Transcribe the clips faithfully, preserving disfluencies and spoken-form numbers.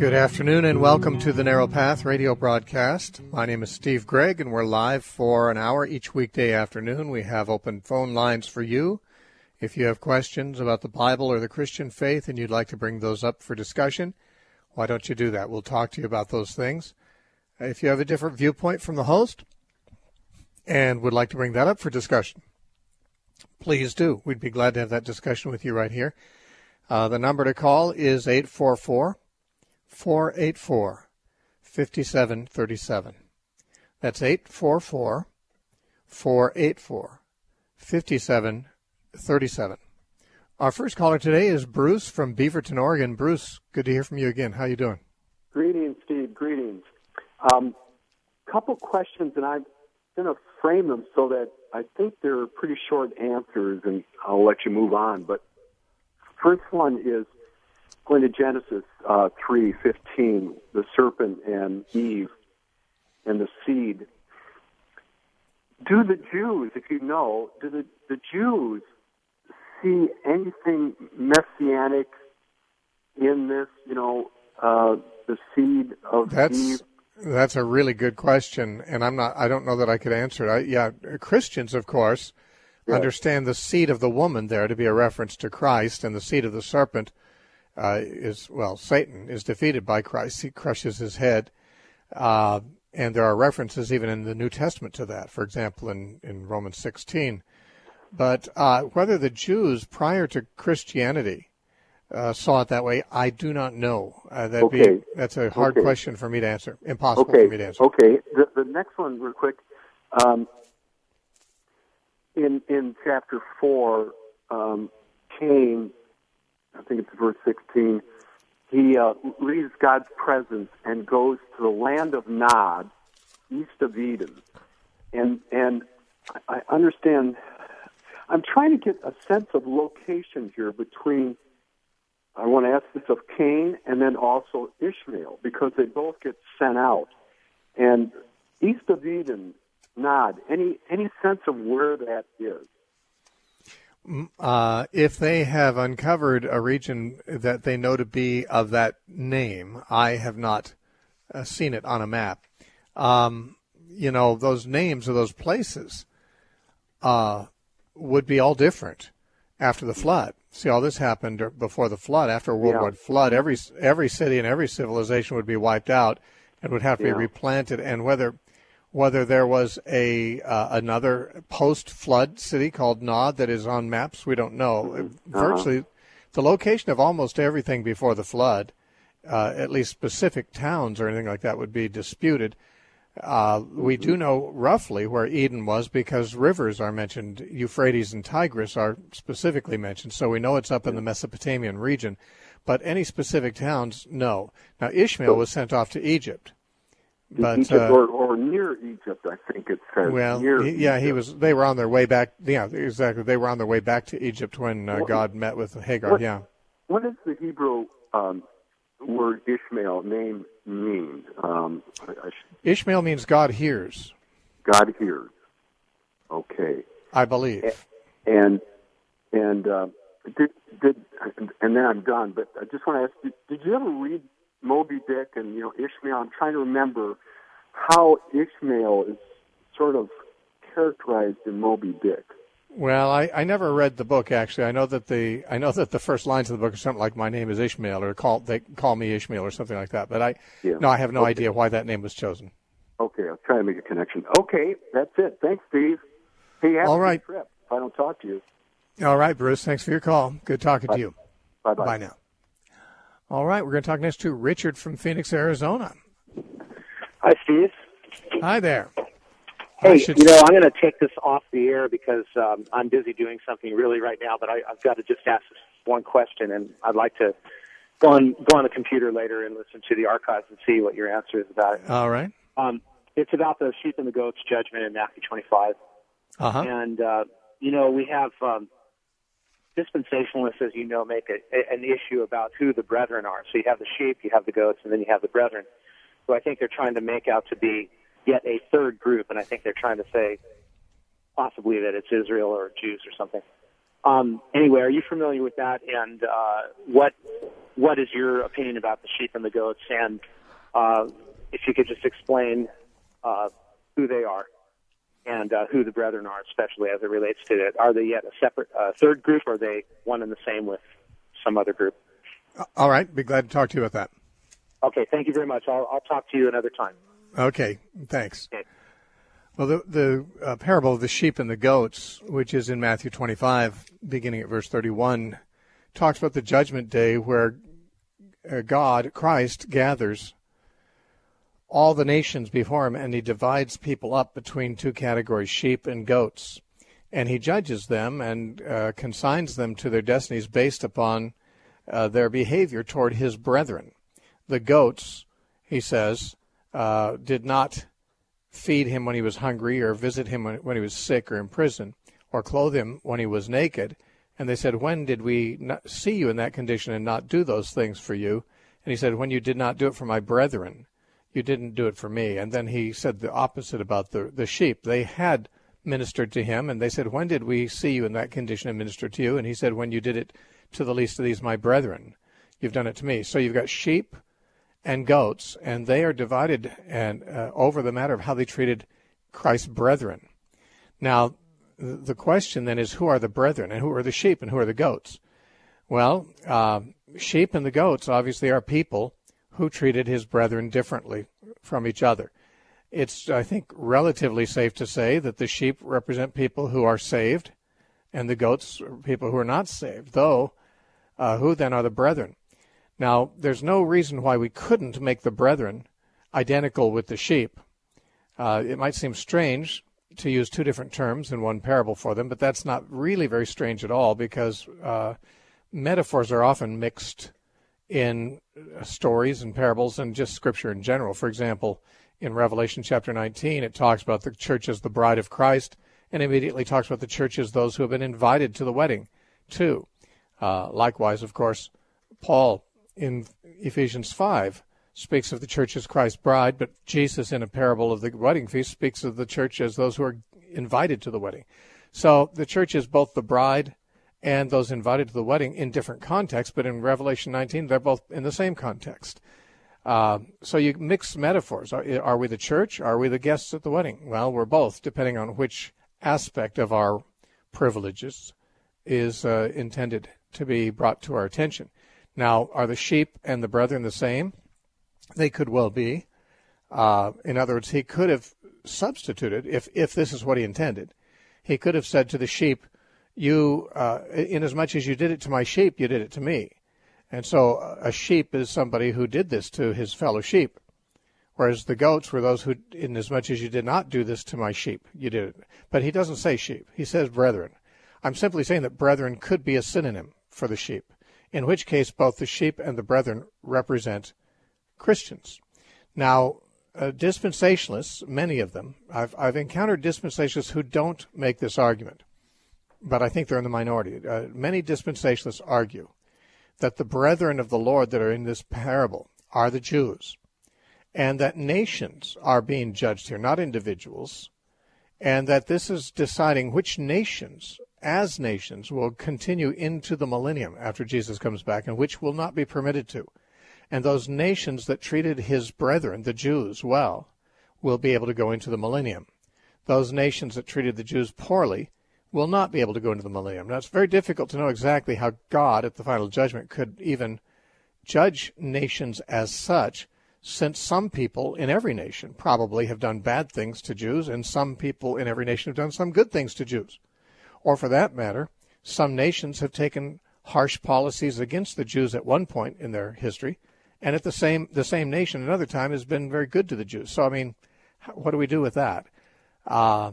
Good afternoon and welcome to the Narrow Path radio broadcast. My name is Steve Gregg and we're live for an hour each weekday afternoon. We have open phone lines for you. If you have questions about the Bible or the Christian faith and you'd like to bring those up for discussion, why don't you do that? We'll talk to you about those things. If you have a different viewpoint from the host and would like to bring that up for discussion, please do. We'd be glad to have that discussion with you right here. Uh, the number to call is eight four four, four eight four, five seven three seven. That's eight four four, four eight four, five seven three seven. Our first caller today is Bruce from Beaverton, Oregon. Bruce, good to hear from you again. How you doing? Greetings, Steve. Greetings. Um, couple questions, and I'm going to frame them so that I think they're pretty short answers, and I'll let you move on. But first one is going to Genesis uh, three fifteen, the serpent and Eve and the seed. Do the Jews, if you know, do the, the Jews see anything messianic in this, you know, uh, the seed of That's, Eve? That's a really good question, and I'm not, I don't know that I could answer it. I, yeah, Christians, of course, yes. understand the seed of the woman there to be a reference to Christ, and the seed of the serpent uh, is, well, Satan is defeated by Christ. He crushes his head. Uh, and there are references even in the New Testament to that, for example, in, in Romans sixteen. But uh, whether the Jews prior to Christianity uh, saw it that way, I do not know. Uh, that'd okay. be, that's a hard okay. question for me to answer. Impossible okay. for me to answer. Okay. The, the next one, real quick. Um, in in chapter four, um, Cain, I think it's verse sixteen, he uh, leaves God's presence and goes to the land of Nod, east of Eden. And and I understand, I'm trying to get a sense of location here between, I want to ask this of Cain and then also Ishmael, because they both get sent out. And east of Eden, Nod, any, any sense of where that is? Uh, if they have uncovered a region that they know to be of that name, I have not uh, seen it on a map. Um, you know, those names of those places uh, would be all different after the flood. See, all this happened before the flood. After a worldwide yeah. flood, every every city and every civilization would be wiped out and would have to yeah. be replanted. And whether Whether there was a uh, another post-flood city called Nod that is on maps, we don't know. Uh-huh. Virtually, the location of almost everything before the flood, uh, at least specific towns or anything like that, would be disputed. Uh, mm-hmm. We do know roughly where Eden was because rivers are mentioned. Euphrates and Tigris are specifically mentioned, so we know it's up in the Mesopotamian region. But any specific towns, no. Now, Ishmael was sent off to Egypt. But, Egypt uh, or, or near Egypt, I think it says. Well, near he, yeah, Egypt. he was. They were on their way back. Yeah, exactly. They were on their way back to Egypt when uh, what, God met with Hagar. What, yeah. What does the Hebrew um, word Ishmael name mean? Um, I, I should... Ishmael means God hears. God hears. Okay. I believe. And and uh, did did and then I'm done. But I just want to ask: Did, did you ever read Moby Dick and, you know, Ishmael? I'm trying to remember how Ishmael is sort of characterized in Moby Dick. Well, I, I never read the book, actually. I know that the I know that the first lines of the book are something like "My name is Ishmael" or "Call they call me Ishmael" or something like that. But I yeah. no, I have no okay. idea why that name was chosen. Okay, I'll try to make a connection. Okay, that's it. Thanks, Steve. Hey, have All a right. good trip. If I don't talk to you. All right, Bruce. Thanks for your call. Good talking Bye. to you. Bye-bye. Bye now. All right, we're going to talk next to Richard from Phoenix, Arizona. Hi, Steve. Hi there. Hey, should... you know, I'm going to take this off the air because um, I'm busy doing something really right now, but I, I've got to just ask this one question, and I'd like to go on go on the computer later and listen to the archives and see what your answer is about it. All right. Um, it's about the sheep and the goats judgment in Matthew twenty-five. Uh-huh. And, uh, you know, we have... Um, dispensationalists, as you know, make a, a, an issue about who the brethren are. So you have the sheep, you have the goats, and then you have the brethren, who I think they're trying to make out to be yet a third group, and I think they're trying to say possibly that it's Israel or Jews or something. Um, anyway, are you familiar with that, and uh, what what is your opinion about the sheep and the goats, and uh, if you could just explain uh, who they are and uh, who the brethren are, especially as it relates to it. Are they yet a separate uh, third group, or are they one and the same with some other group? All right. Be glad to talk to you about that. Okay. Thank you very much. I'll, I'll talk to you another time. Okay. Thanks. Okay. Well, the, the uh, parable of the sheep and the goats, which is in Matthew twenty-five, beginning at verse thirty-one, talks about the judgment day where uh, God, Christ, gathers all the nations before him, and he divides people up between two categories, sheep and goats. And he judges them and uh, consigns them to their destinies based upon uh, their behavior toward his brethren. The goats, he says, uh, did not feed him when he was hungry, or visit him when, when he was sick or in prison, or clothe him when he was naked. And they said, when did we not see you in that condition and not do those things for you? And he said, when you did not do it for my brethren, you didn't do it for me. And then he said the opposite about the, the sheep. They had ministered to him, and they said, when did we see you in that condition and minister to you? And he said, when you did it to the least of these, my brethren, you've done it to me. So you've got sheep and goats, and they are divided and uh, over the matter of how they treated Christ's brethren. Now, the question then is, who are the brethren, and who are the sheep, and who are the goats? Well, uh, sheep and the goats obviously are people who treated his brethren differently from each other. It's, I think, relatively safe to say that the sheep represent people who are saved, and the goats are people who are not saved, though uh, who then are the brethren? Now, there's no reason why we couldn't make the brethren identical with the sheep. Uh, it might seem strange to use two different terms in one parable for them, but that's not really very strange at all, because uh, metaphors are often mixed in stories and parables and just Scripture in general. For example, in Revelation chapter nineteen, it talks about the church as the bride of Christ, and immediately talks about the church as those who have been invited to the wedding, too. Uh, likewise, of course, Paul in Ephesians five speaks of the church as Christ's bride, but Jesus in a parable of the wedding feast speaks of the church as those who are invited to the wedding. So the church is both the bride and those invited to the wedding in different contexts, but in Revelation nineteen, they're both in the same context. Uh, so you mix metaphors. Are, are we the church? Are we the guests at the wedding? Well, we're both, depending on which aspect of our privileges is uh, intended to be brought to our attention. Now, are the sheep and the brethren the same? They could well be. Uh, in other words, he could have substituted, if, if this is what he intended, he could have said to the sheep, you, uh, inasmuch as you did it to my sheep, you did it to me. And so a sheep is somebody who did this to his fellow sheep, whereas the goats were those who, inasmuch as you did not do this to my sheep, you did it. But he doesn't say sheep. He says brethren. I'm simply saying that brethren could be a synonym for the sheep, in which case both the sheep and the brethren represent Christians. Now, uh, dispensationalists, many of them, I've, I've encountered dispensationalists who don't make this argument, but I think they're in the minority. Uh, many dispensationalists argue that the brethren of the Lord that are in this parable are the Jews, and that nations are being judged here, not individuals, and that this is deciding which nations, as nations, will continue into the millennium after Jesus comes back, and which will not be permitted to. And those nations that treated his brethren, the Jews, well, will be able to go into the millennium. Those nations that treated the Jews poorly will not be able to go into the millennium. Now, it's very difficult to know exactly how God, at the final judgment, could even judge nations as such, since some people in every nation probably have done bad things to Jews, and some people in every nation have done some good things to Jews. Or for that matter, some nations have taken harsh policies against the Jews at one point in their history, and at the same the same nation another time has been very good to the Jews. So, I mean, what do we do with that? Uh,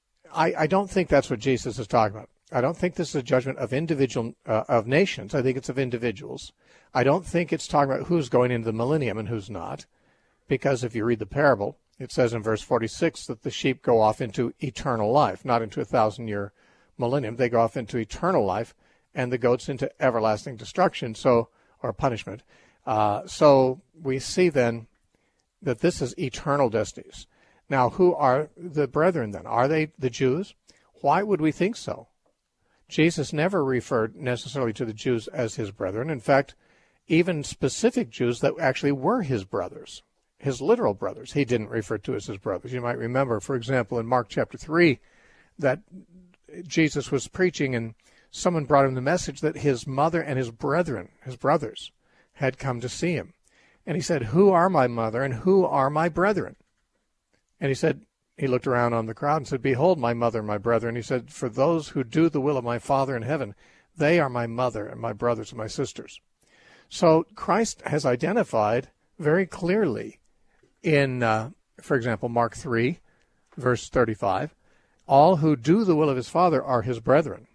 I, I don't think that's what Jesus is talking about. I don't think this is a judgment of individual uh, of nations. I think it's of individuals. I don't think it's talking about who's going into the millennium and who's not, because if you read the parable, it says in verse forty-six that the sheep go off into eternal life, not into a thousand-year millennium. They go off into eternal life, and the goats into everlasting destruction, so or punishment. Uh, so we see then that this is eternal destinies. Now, who are the brethren then? Are they the Jews? Why would we think so? Jesus never referred necessarily to the Jews as his brethren. In fact, even specific Jews that actually were his brothers, his literal brothers. He didn't refer to as his brothers. You might remember, for example, in Mark chapter three, that Jesus was preaching and someone brought him the message that his mother and his brethren, his brothers, had come to see him. And he said, "Who are my mother and who are my brethren?" And he said, he looked around on the crowd and said, "Behold, my mother and my brethren." He said, "For those who do the will of my Father in heaven, they are my mother and my brothers and my sisters." So Christ has identified very clearly in, uh, for example, Mark three, verse thirty-five, all who do the will of his Father are his brethren.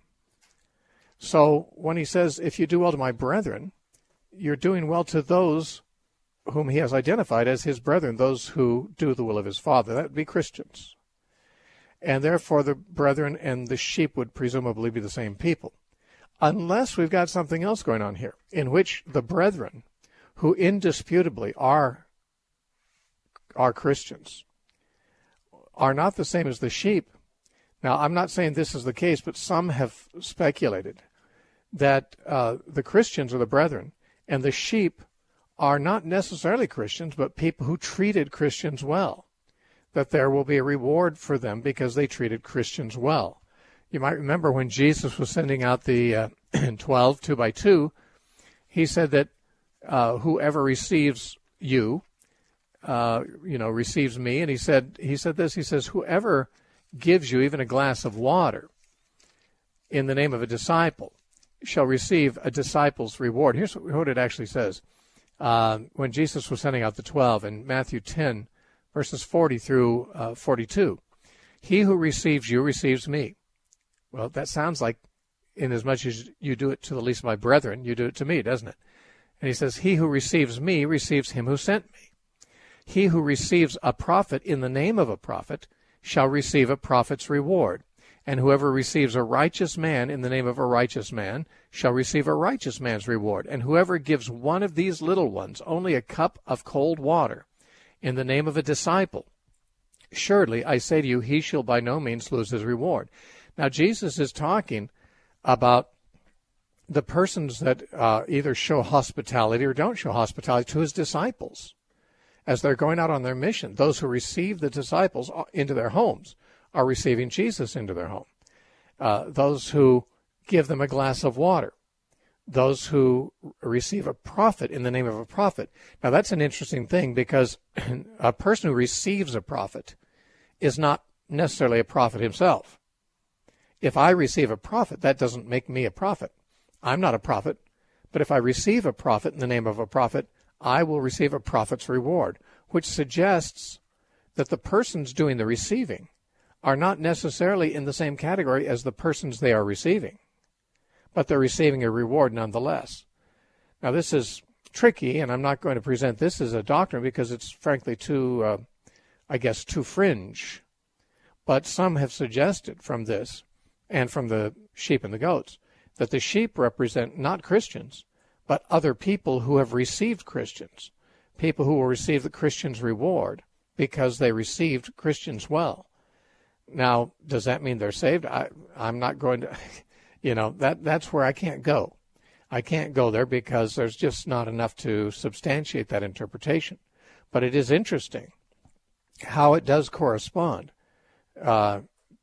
So when he says, if you do well to my brethren, you're doing well to those whom he has identified as his brethren, those who do the will of his Father. That would be Christians. And therefore the brethren and the sheep would presumably be the same people. Unless we've got something else going on here, in which the brethren, who indisputably are, are Christians, are not the same as the sheep. Now, I'm not saying this is the case, but some have speculated that uh, the Christians are the brethren, and the sheep are not necessarily Christians, but people who treated Christians well, that there will be a reward for them because they treated Christians well. You might remember when Jesus was sending out the uh, twelve, two by two, he said that uh, whoever receives you, uh, you know, receives me. And he said, he said this, he says, whoever gives you even a glass of water in the name of a disciple shall receive a disciple's reward. Here's what it actually says. Uh, when Jesus was sending out the twelve in Matthew ten, verses forty through uh, forty-two, he who receives you receives me. Well, that sounds like, inasmuch as you do it to the least of my brethren, you do it to me, doesn't it? And he says, he who receives me receives him who sent me. He who receives a prophet in the name of a prophet shall receive a prophet's reward. And whoever receives a righteous man in the name of a righteous man shall receive a righteous man's reward. And whoever gives one of these little ones only a cup of cold water in the name of a disciple, surely, I say to you, he shall by no means lose his reward. Now, Jesus is talking about the persons that uh, either show hospitality or don't show hospitality to his disciples as they're going out on their mission. Those who receive the disciples into their homes are receiving Jesus into their home. Uh, those who give them a glass of water. Those who receive a prophet in the name of a prophet. Now, that's an interesting thing because a person who receives a prophet is not necessarily a prophet himself. If I receive a prophet, that doesn't make me a prophet. I'm not a prophet. But if I receive a prophet in the name of a prophet, I will receive a prophet's reward, which suggests that the persons doing the receiving are not necessarily in the same category as the persons they are receiving, but they're receiving a reward nonetheless. Now, this is tricky, and I'm not going to present this as a doctrine because it's frankly too, uh, I guess, too fringe. But some have suggested from this and from the sheep and the goats that the sheep represent not Christians, but other people who have received Christians, people who will receive the Christian's reward because they received Christians well. Now, does that mean they're saved? I, I'm not going to, you know, that that's where I can't go. I can't go there because there's just not enough to substantiate that interpretation. But it is interesting how it does correspond uh,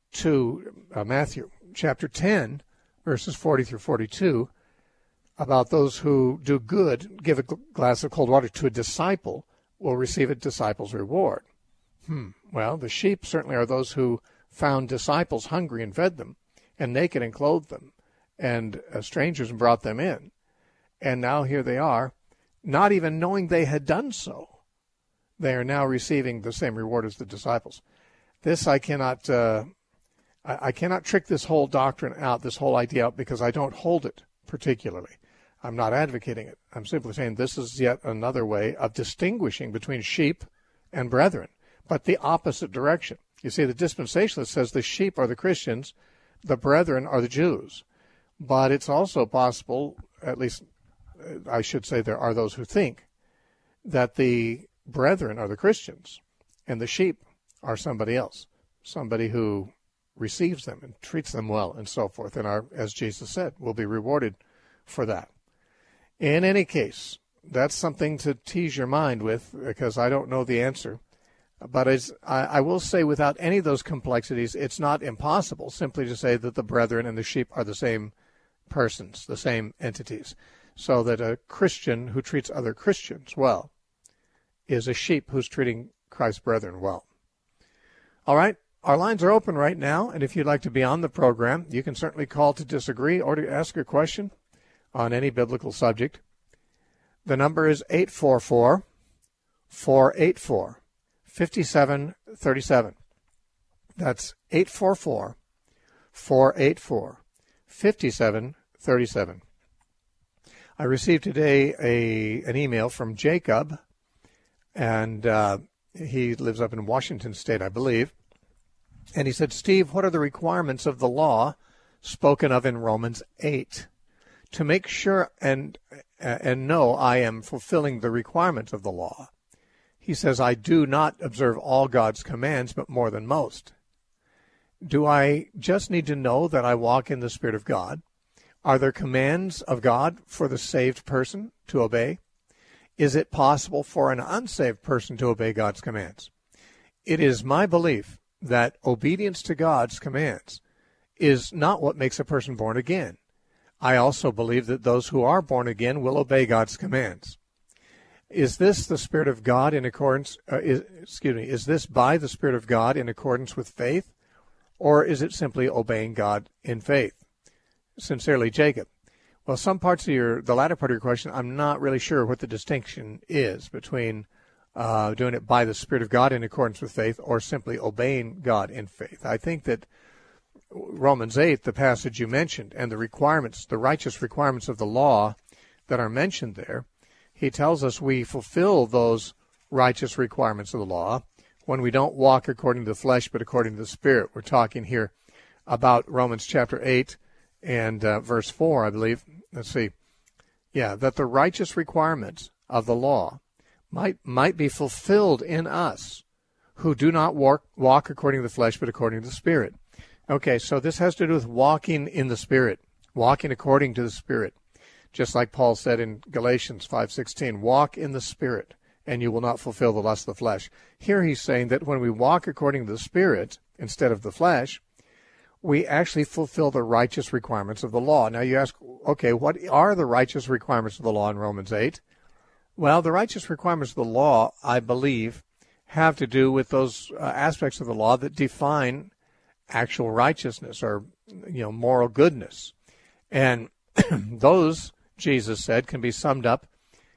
to uh, Matthew chapter ten, verses forty through forty-two, about those who do good, give a glass of cold water to a disciple, will receive a disciple's reward. Hmm. Well, the sheep certainly are those who found disciples hungry and fed them, and naked and clothed them, and uh, strangers and brought them in. And now here they are, not even knowing they had done so. They are now receiving the same reward as the disciples. This I cannot, uh, I, I cannot trick this whole doctrine out, this whole idea out, because I don't hold it particularly. I'm not advocating it. I'm simply saying this is yet another way of distinguishing between sheep and brethren, but the opposite direction. You see, the dispensationalist says the sheep are the Christians, the brethren are the Jews. But it's also possible, at least I should say there are those who think, that the brethren are the Christians and the sheep are somebody else, somebody who receives them and treats them well and so forth, and are, as Jesus said, will be rewarded for that. In any case, that's something to tease your mind with, because I don't know the answer. But as I, I will say, without any of those complexities, it's not impossible simply to say that the brethren and the sheep are the same persons, the same entities, so that a Christian who treats other Christians well is a sheep who's treating Christ's brethren well. All right, our lines are open right now, and if you'd like to be on the program, you can certainly call to disagree or to ask a question on any biblical subject. The number is eight four four, four eight four, five seven three seven. That's eight four four, four eight four, five seven three seven. I received today a an email from Jacob, and uh, he lives up in Washington State, I believe. And he said, Steve, what are the requirements of the law spoken of in Romans eight? To make sure and and know I am fulfilling the requirements of the law. He says, I do not observe all God's commands, but more than most. Do I just need to know that I walk in the Spirit of God? Are there commands of God for the saved person to obey? Is it possible for an unsaved person to obey God's commands? It is my belief that obedience to God's commands is not what makes a person born again. I also believe that those who are born again will obey God's commands. Is this the Spirit of God in accordance, uh, is, excuse me, is this by the Spirit of God in accordance with faith, or is it simply obeying God in faith? Sincerely, Jacob. Well, some parts of your, the latter part of your question, I'm not really sure what the distinction is between uh, doing it by the Spirit of God in accordance with faith or simply obeying God in faith. I think that Romans eight, the passage you mentioned, and the requirements, the righteous requirements of the law that are mentioned there, he tells us we fulfill those righteous requirements of the law when we don't walk according to the flesh but according to the Spirit. We're talking here about Romans chapter eight and uh, verse four, I believe. Let's see. Yeah, that the righteous requirements of the law might might be fulfilled in us who do not walk, walk according to the flesh but according to the Spirit. Okay, so this has to do with walking in the Spirit, walking according to the Spirit. Just like Paul said in Galatians five sixteen, walk in the Spirit, and you will not fulfill the lust of the flesh. Here he's saying that when we walk according to the Spirit instead of the flesh, we actually fulfill the righteous requirements of the law. Now you ask, okay, what are the righteous requirements of the law in Romans eight? Well, the righteous requirements of the law, I believe, have to do with those uh, aspects of the law that define actual righteousness or, you know, moral goodness. And those, Jesus said, can be summed up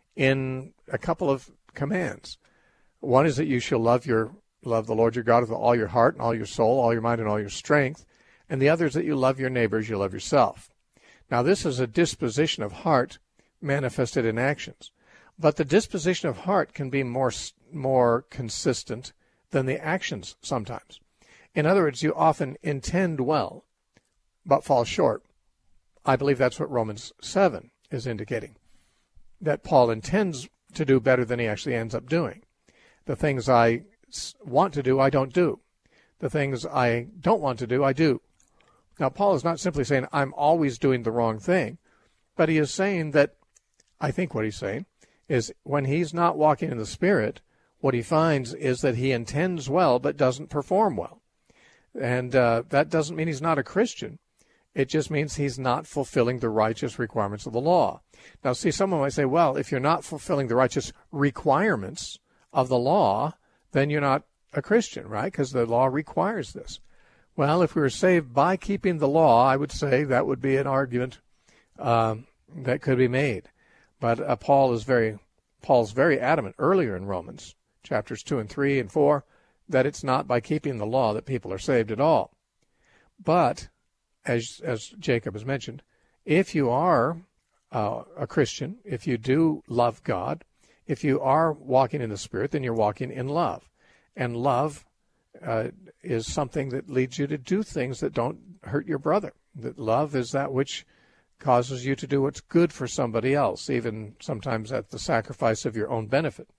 in a couple of commands. One is that you shall love your love the Lord your God with all your heart and all your soul, all your mind and all your strength. And the other is that you love your neighbor as you love yourself. Now, this is a disposition of heart manifested in actions. But the disposition of heart can be more more consistent than the actions sometimes. In other words, you often intend well, but fall short. I believe that's what Romans seven is indicating, that Paul intends to do better than he actually ends up doing. The things I want to do, I don't do. The things I don't want to do, I do. Now, Paul is not simply saying I'm always doing the wrong thing, but he is saying that, I think what he's saying, is when he's not walking in the Spirit, what he finds is that he intends well but doesn't perform well. And uh, that doesn't mean he's not a Christian. It just means he's not fulfilling the righteous requirements of the law. Now, see, someone might say, well, if you're not fulfilling the righteous requirements of the law, then you're not a Christian, right? Because the law requires this. Well, if we were saved by keeping the law, I would say that would be an argument um, that could be made. But uh, Paul is very, Paul's very adamant earlier in Romans, chapters two and three and four, that it's not by keeping the law that people are saved at all. But, as as Jacob has mentioned, if you are uh, a Christian, if you do love God, if you are walking in the Spirit, then you're walking in love. And love uh, is something that leads you to do things that don't hurt your brother. That love is that which causes you to do what's good for somebody else, even sometimes at the sacrifice of your own benefit.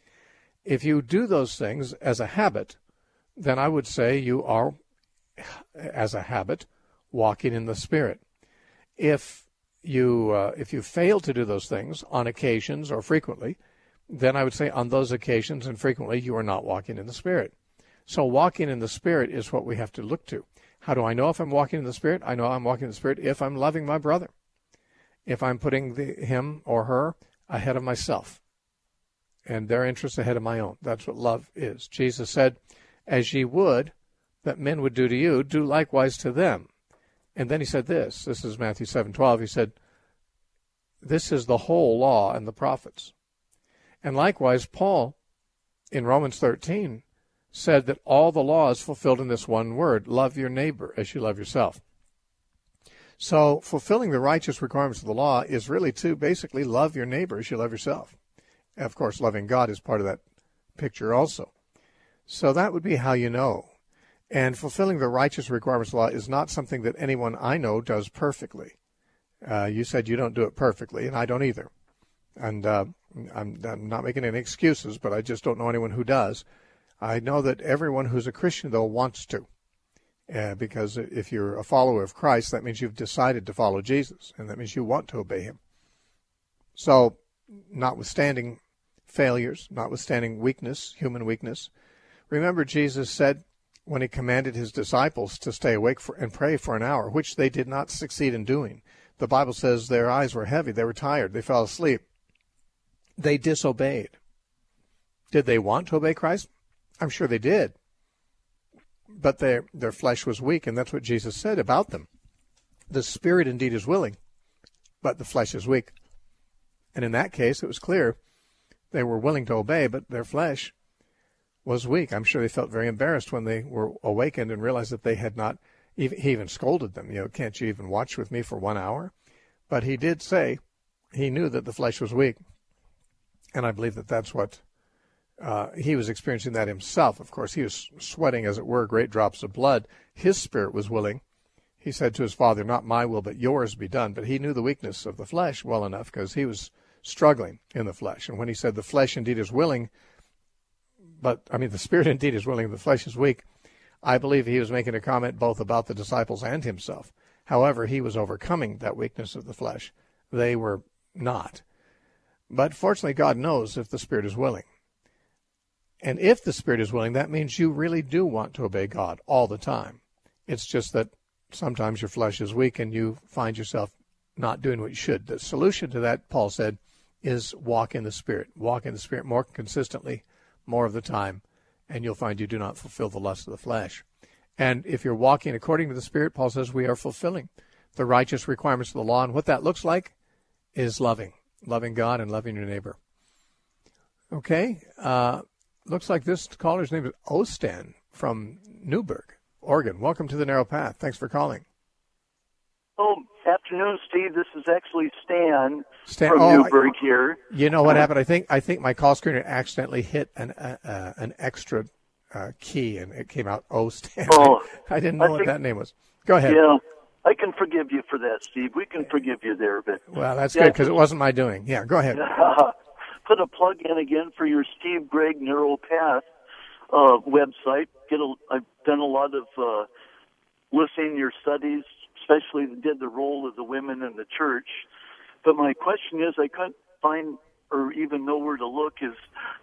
If you do those things as a habit, then I would say you are, as a habit, walking in the Spirit. If you uh, if you fail to do those things on occasions or frequently, then I would say on those occasions and frequently you are not walking in the Spirit. So walking in the Spirit is what we have to look to. How do I know if I'm walking in the Spirit? I know I'm walking in the Spirit if I'm loving my brother, if I'm putting the, him or her ahead of myself and their interests ahead of my own. That's what love is. Jesus said, as ye would that men would do to you, do likewise to them. And then he said this, this is Matthew seven twelve, he said, this is the whole law and the prophets. And likewise, Paul, in Romans thirteen, said that all the law is fulfilled in this one word, love your neighbor as you love yourself. So fulfilling the righteous requirements of the law is really to basically love your neighbor as you love yourself. Of course, loving God is part of that picture also. So that would be how you know. And fulfilling the righteous requirements of the law is not something that anyone I know does perfectly. Uh, you said you don't do it perfectly, and I don't either. And uh, I'm, I'm not making any excuses, but I just don't know anyone who does. I know that everyone who's a Christian, though, wants to. Uh, because if you're a follower of Christ, that means you've decided to follow Jesus, and that means you want to obey him. So, notwithstanding failures, notwithstanding weakness, human weakness, remember Jesus said when he commanded his disciples to stay awake for, and pray for an hour, which they did not succeed in doing. The Bible says their eyes were heavy, they were tired, they fell asleep. They disobeyed. Did they want to obey Christ? I'm sure they did. But their their flesh was weak, and that's what Jesus said about them. The spirit indeed is willing, but the flesh is weak. And in that case, it was clear they were willing to obey, but their flesh was weak. I'm sure they felt very embarrassed when they were awakened and realized that they had not, even, he even scolded them, you know, can't you even watch with me for one hour? But he did say he knew that the flesh was weak. And I believe that that's what Uh, he was experiencing that himself. Of course, he was sweating, as it were, great drops of blood. His spirit was willing. He said to his Father, not my will, but yours be done. But he knew the weakness of the flesh well enough because he was struggling in the flesh. And when he said the flesh indeed is willing, but, I mean, the spirit indeed is willing, the flesh is weak, I believe he was making a comment both about the disciples and himself. However, he was overcoming that weakness of the flesh. They were not. But fortunately, God knows if the spirit is willing. And if the Spirit is willing, that means you really do want to obey God all the time. It's just that sometimes your flesh is weak and you find yourself not doing what you should. The solution to that, Paul said, is walk in the Spirit. Walk in the Spirit more consistently, more of the time, and you'll find you do not fulfill the lust of the flesh. And if you're walking according to the Spirit, Paul says we are fulfilling the righteous requirements of the law. And what that looks like is loving, loving God and loving your neighbor. Okay, uh, looks like this caller's name is Ostan from Newburgh, Oregon. Welcome to the Narrow Path. Thanks for calling. Oh, afternoon, Steve. This is actually Stan, Stan from oh, Newburgh I, here. You know what happened? I think I think my call screener accidentally hit an uh, uh, an extra uh, key, and it came out Ostan. Oh, I didn't know I what think, that name was. Go ahead. Yeah, I can forgive you for that, Steve. We can forgive you there. But well, that's yeah, good because it wasn't my doing. Yeah, go ahead. Put a plug in again for your Steve Gregg Narrow Path uh, website. Get a, I've done a lot of uh, listening to your studies, especially did the role of the women in the church. But my question is, I couldn't find or even know where to look is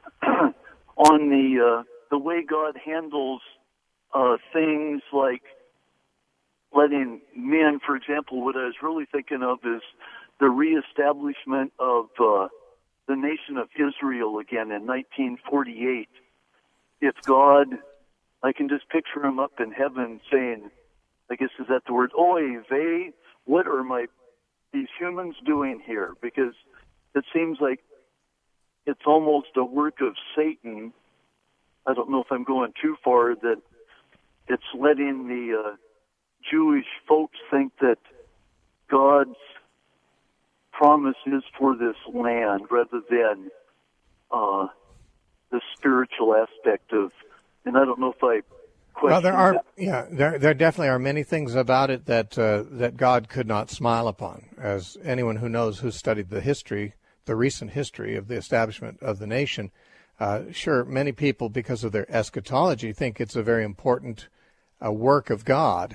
on the uh, the way God handles uh, things like letting men, for example. What I was really thinking of is the reestablishment of uh, the nation of Israel again in nineteen forty-eight. If God, I can just picture him up in heaven saying, I guess is that the word, oy vey, what are my these humans doing here? Because it seems like it's almost a work of Satan. I don't know if I'm going too far, that it's letting the uh, Jewish folks think that God's promise is for this land rather than uh, the spiritual aspect of, and I don't know if I Well, there are, that. yeah, there there definitely are many things about it that uh, that God could not smile upon. As anyone who knows, who studied the history, the recent history of the establishment of the nation, uh, sure, many people, because of their eschatology, think it's a very important uh, work of God.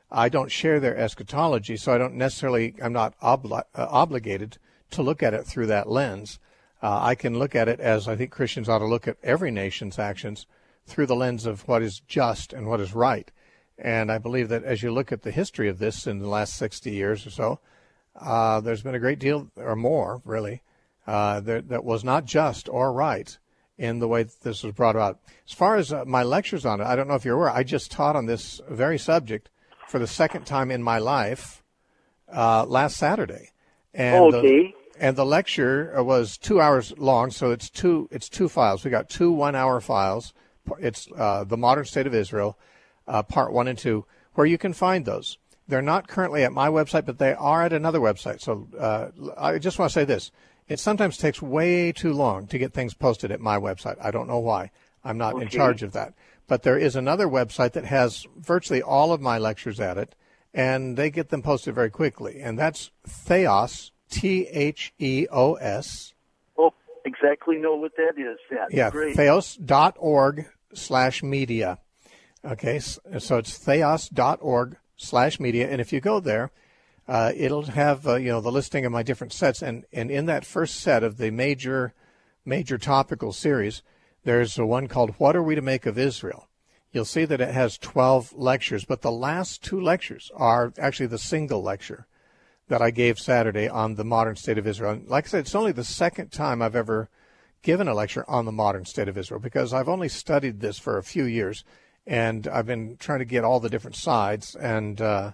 I don't share their eschatology, so I don't necessarily, I'm not obli- uh, obligated to look at it through that lens. Uh, I can look at it as I think Christians ought to look at every nation's actions through the lens of what is just and what is right. And I believe that as you look at the history of this in the last sixty years or so, uh, there's been a great deal, or more, really, uh, that, that was not just or right in the way that this was brought about. As far as uh, my lectures on it, I don't know if you're aware, I just taught on this very subject for the second time in my life uh, last Saturday. And okay. The, and the lecture was two hours long, so it's two it's two files. We got two one-hour files. It's uh, the Modern State of Israel, uh, part one and two, where you can find those. They're not currently at my website, but they are at another website. So uh, I just want to say this. It sometimes takes way too long to get things posted at my website. I don't know why. I'm not okay. in charge of that. But there is another website that has virtually all of my lectures at it, and they get them posted very quickly. And that's Theos, T H E O S. Oh, exactly know what that is. That's yeah, great. theos dot org slash media. Okay, so it's theos dot org slash media. And if you go there, uh, it'll have, uh, you know, the listing of my different sets. And, and in that first set of the major, major topical series, there's a one called What Are We to Make of Israel? You'll see that it has twelve lectures, but the last two lectures are actually the single lecture that I gave Saturday on the modern state of Israel. And like I said, it's only the second time I've ever given a lecture on the modern state of Israel, because I've only studied this for a few years, and I've been trying to get all the different sides, and uh,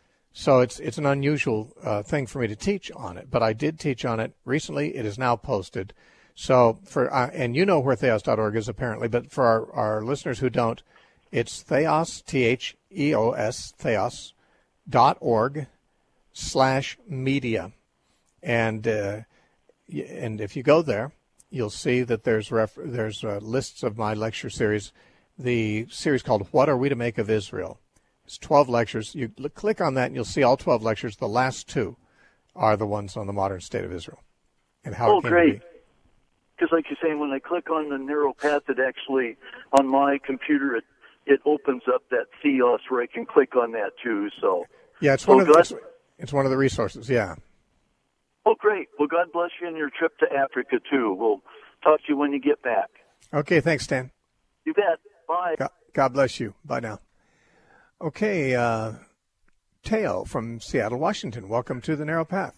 so it's it's an unusual uh, thing for me to teach on it. But I did teach on it recently. It is now posted. So for uh, and you know where theos dot org is apparently, but for our, our listeners who don't, it's Theos, T H E O S, Theos dot org slash media, and uh, and if you go there, you'll see that there's ref- there's uh, lists of my lecture series. The series called What Are We to Make of Israel? It's twelve lectures. You l- click on that, and you'll see all twelve lectures. The last two are the ones on the modern state of Israel and how oh, it came great. to be. Because like you're saying, when I click on the narrow path, it actually, on my computer, it, it opens up that Theos where I can click on that too. So yeah, it's so one of the, God, it's, it's one of the resources. Yeah. Oh, great. Well, God bless you on your trip to Africa too. We'll talk to you when you get back. Okay, thanks, Stan. You bet. Bye. God, God bless you. Bye now. Okay, uh, Teo from Seattle, Washington. Welcome to the Narrow Path.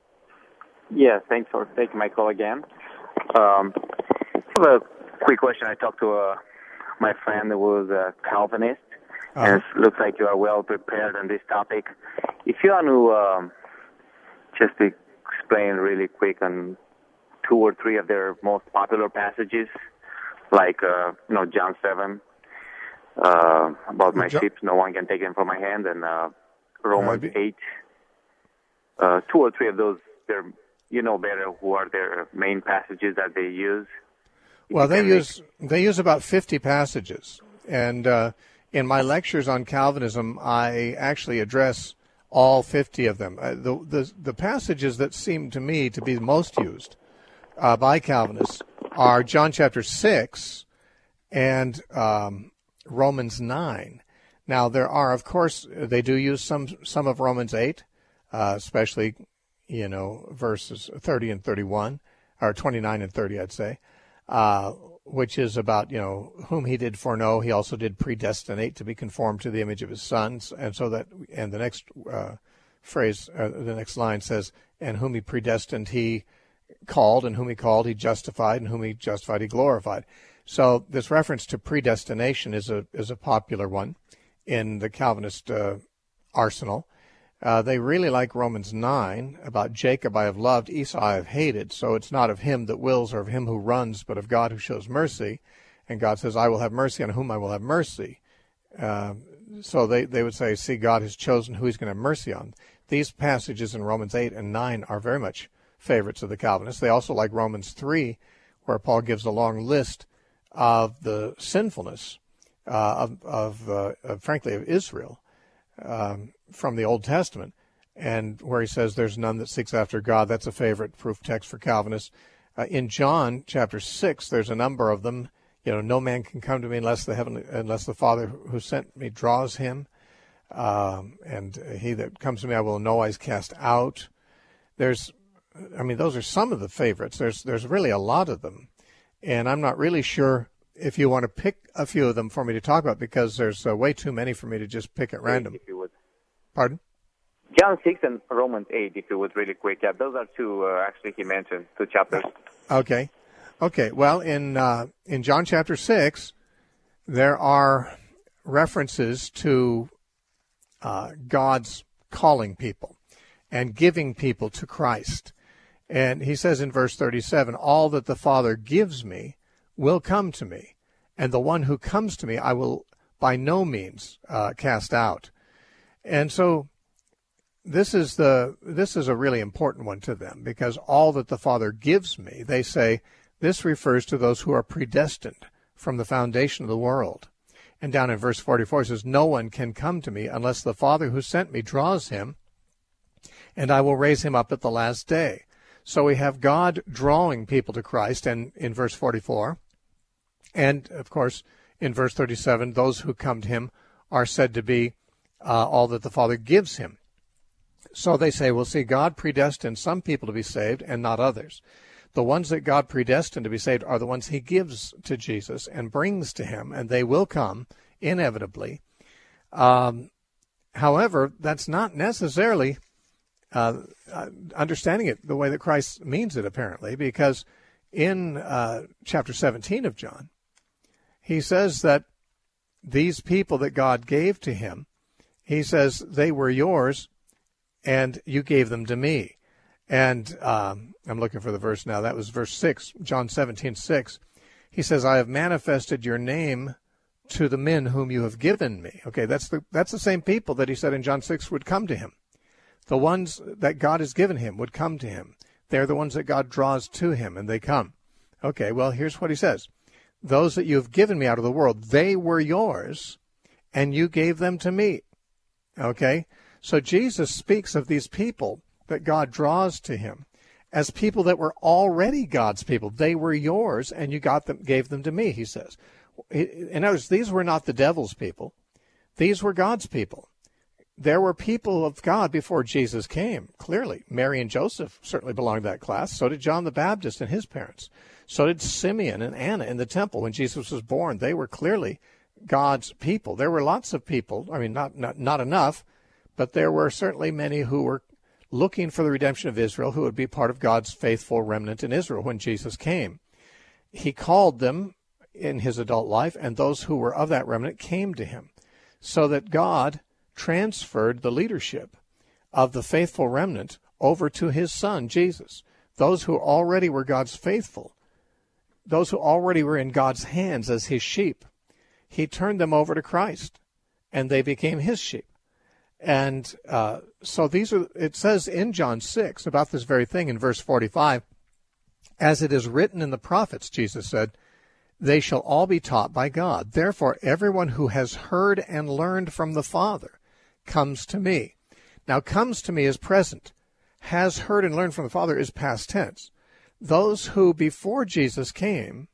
Yeah, thanks for taking my call again. Um, I have a quick question. I talked to uh, my friend who was a Calvinist, uh-huh. and it looks like you are well prepared on this topic. If you want to um, just explain really quick on two or three of their most popular passages, like uh, you know John seven, uh, about my John- sheep, no one can take them from my hand, and uh, Romans be- eight. Uh, two or three of those, they're you know better who are their main passages that they use. Well, they use they use about fifty passages, and uh, in my lectures on Calvinism, I actually address all fifty of them. Uh, the, the the passages that seem to me to be most used uh, by Calvinists are John chapter six and um, Romans nine. Now, there are, of course, they do use some some of Romans eight, uh, especially, you know, verses thirty and thirty-one, or twenty-nine and thirty, I'd say, uh, which is about, you know, whom he did foreknow, he also did predestinate to be conformed to the image of his sons. And so that, and the next uh, phrase, uh, the next line says, and whom he predestined, he called, and whom he called, he justified, and whom he justified, he glorified. So this reference to predestination is a is a popular one in the Calvinist uh, arsenal. Uh, they really like Romans nine, about Jacob I have loved, Esau I have hated. So it's not of him that wills or of him who runs, but of God who shows mercy. And God says, I will have mercy on whom I will have mercy. Uh, so they, they would say, see, God has chosen who he's going to have mercy on. These passages in Romans eight and nine are very much favorites of the Calvinists. They also like Romans three, where Paul gives a long list of the sinfulness uh, of, of, uh, of, frankly, of Israel. Um, from the Old Testament, and where he says there's none that seeks after God. That's a favorite proof text for Calvinists. Uh, in John chapter six, there's a number of them. You know, no man can come to me unless the heavenly, unless the Father who sent me draws him. Um, and he that comes to me, I will in no wise cast out. There's, I mean, those are some of the favorites. There's, there's really a lot of them. And I'm not really sure if you want to pick a few of them for me to talk about, because there's uh, way too many for me to just pick at random. If you would. Pardon? John six and Romans eight, if you would, really quick. Yeah, those are two, uh, actually, he mentioned, two chapters. Okay. Okay. Well, in, uh, in John chapter six, there are references to uh, God's calling people and giving people to Christ. And he says in verse thirty-seven, all that the Father gives me will come to me, and the one who comes to me I will by no means uh, cast out. And so this is the this is a really important one to them, because all that the Father gives me, they say, this refers to those who are predestined from the foundation of the world. And down in verse forty-four it says, no one can come to me unless the Father who sent me draws him, and I will raise him up at the last day. So we have God drawing people to Christ, and in verse forty-four, and of course in verse thirty-seven, those who come to him are said to be uh, all that the Father gives him. So they say, well, see, God predestined some people to be saved and not others. The ones that God predestined to be saved are the ones he gives to Jesus and brings to him, and they will come inevitably. Um, however, that's not necessarily uh, understanding it the way that Christ means it, apparently, because in uh, chapter seventeen of John, he says that these people that God gave to him, he says, they were yours, and you gave them to me. And um, I'm looking for the verse now. That was verse six, John seventeen six. He says, I have manifested your name to the men whom you have given me. Okay, that's the that's the same people that he said in John six would come to him. The ones that God has given him would come to him. They're the ones that God draws to him, and they come. Okay, well, here's what he says. Those that you have given me out of the world, they were yours, and you gave them to me. Okay, so Jesus speaks of these people that God draws to him as people that were already God's people. They were yours, and you got them, gave them to me, he says. In other words, these were not the devil's people. These were God's people. There were people of God before Jesus came, clearly. Mary and Joseph certainly belonged to that class. So did John the Baptist and his parents. So did Simeon and Anna in the temple when Jesus was born. They were clearly God's people. There were lots of people, I mean, not not, not enough, but there were certainly many who were looking for the redemption of Israel, who would be part of God's faithful remnant in Israel when Jesus came. He called them in his adult life, and those who were of that remnant came to him, so that God transferred the leadership of the faithful remnant over to his son, Jesus. Those who already were God's faithful, those who already were in God's hands as his sheep, he turned them over to Christ, and they became his sheep. And uh, so these are, it says in John six about this very thing in verse forty-five, as it is written in the prophets, Jesus said, they shall all be taught by God. Therefore, everyone who has heard and learned from the Father comes to me. Now, comes to me is present. Has heard and learned from the Father is past tense. Those who before Jesus came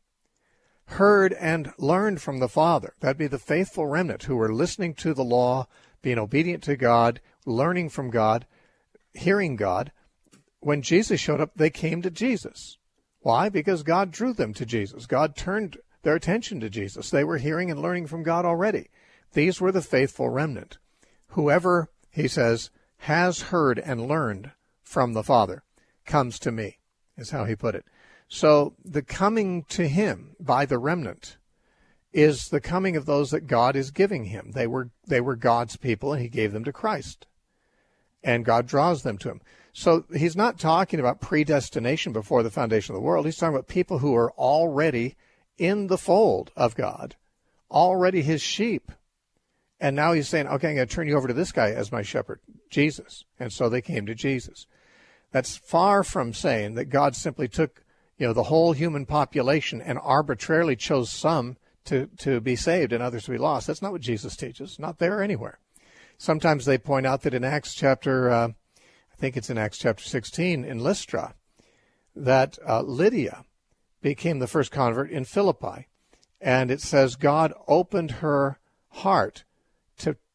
heard and learned from the Father, that'd be the faithful remnant who were listening to the law, being obedient to God, learning from God, hearing God. When Jesus showed up, they came to Jesus. Why? Because God drew them to Jesus. God turned their attention to Jesus. They were hearing and learning from God already. These were the faithful remnant. Whoever, he says, has heard and learned from the Father comes to me, is how he put it. So the coming to him by the remnant is the coming of those that God is giving him. They were they were God's people, and he gave them to Christ. And God draws them to him. So he's not talking about predestination before the foundation of the world. He's talking about people who are already in the fold of God, already his sheep. And now he's saying, okay, I'm going to turn you over to this guy as my shepherd, Jesus. And so they came to Jesus. That's far from saying that God simply took, you know, the whole human population and arbitrarily chose some to, to be saved and others to be lost. That's not what Jesus teaches, not there or anywhere. Sometimes they point out that in Acts chapter, uh, I think it's in Acts chapter sixteen, in Lystra, that uh, Lydia became the first convert in Philippi. And it says God opened her heart to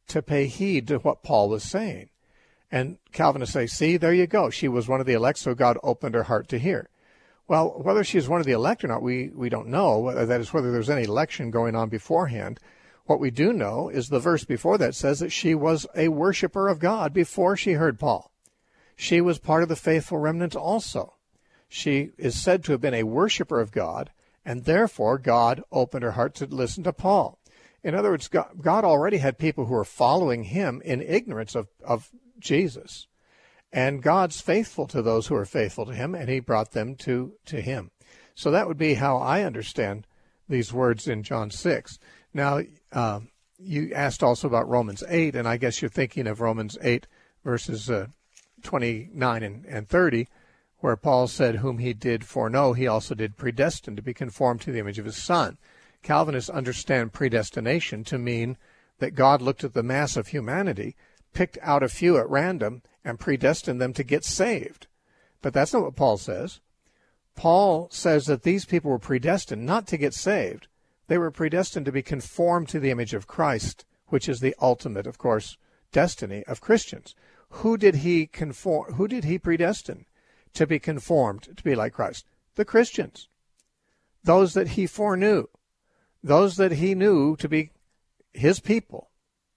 to pay heed to what Paul was saying. And Calvinists say, see, there you go. She was one of the elect, so God opened her heart to hear. Well, whether she's one of the elect or not, we, we don't know. That is, whether there's any election going on beforehand. What we do know is the verse before that says that she was a worshiper of God before she heard Paul. She was part of the faithful remnant also. She is said to have been a worshiper of God, and therefore God opened her heart to listen to Paul. In other words, God, God already had people who were following him in ignorance of, of Jesus. And God's faithful to those who are faithful to him, and he brought them to, to him. So that would be how I understand these words in John six. Now, uh, you asked also about Romans eight, and I guess you're thinking of Romans eight, verses uh, twenty-nine and, and thirty, where Paul said, whom he did foreknow, he also did predestine to be conformed to the image of his Son. Calvinists understand predestination to mean that God looked at the mass of humanity, picked out a few at random, and predestined them to get saved. But that's not what Paul says. Paul says that these people were predestined not to get saved. They were predestined to be conformed to the image of Christ, which is the ultimate, of course, destiny of Christians. Who did he conform? Who did he predestine to be conformed to be like Christ? The Christians. Those that he foreknew. Those that he knew to be his people.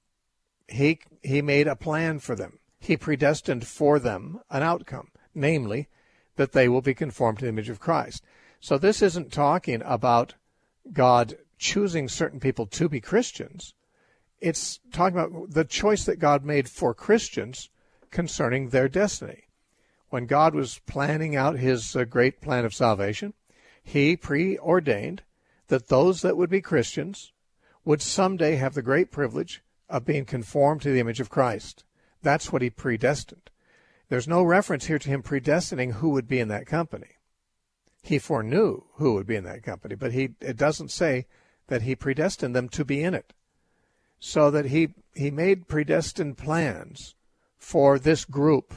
He, he made a plan for them. He predestined for them an outcome, namely, that they will be conformed to the image of Christ. So this isn't talking about God choosing certain people to be Christians. It's talking about the choice that God made for Christians concerning their destiny. When God was planning out his uh, great plan of salvation, he preordained that those that would be Christians would someday have the great privilege of being conformed to the image of Christ. That's what he predestined. There's no reference here to him predestining who would be in that company. He foreknew who would be in that company, but he it doesn't say that he predestined them to be in it. So that he, he made predestined plans for this group.